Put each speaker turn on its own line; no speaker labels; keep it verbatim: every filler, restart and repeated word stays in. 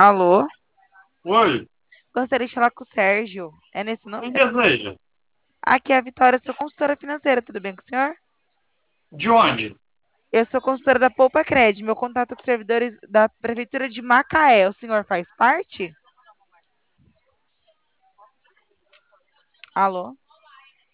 Alô?
Oi,
Gostaria de falar com o Sérgio. É nesse
quem
número?
deseja?
Aqui é a Vitória, sou consultora financeira, tudo bem com o senhor?
De onde?
Eu sou consultora da Poupa Cred, meu contato com os servidores da Prefeitura de Macaé. O senhor faz parte? Alô?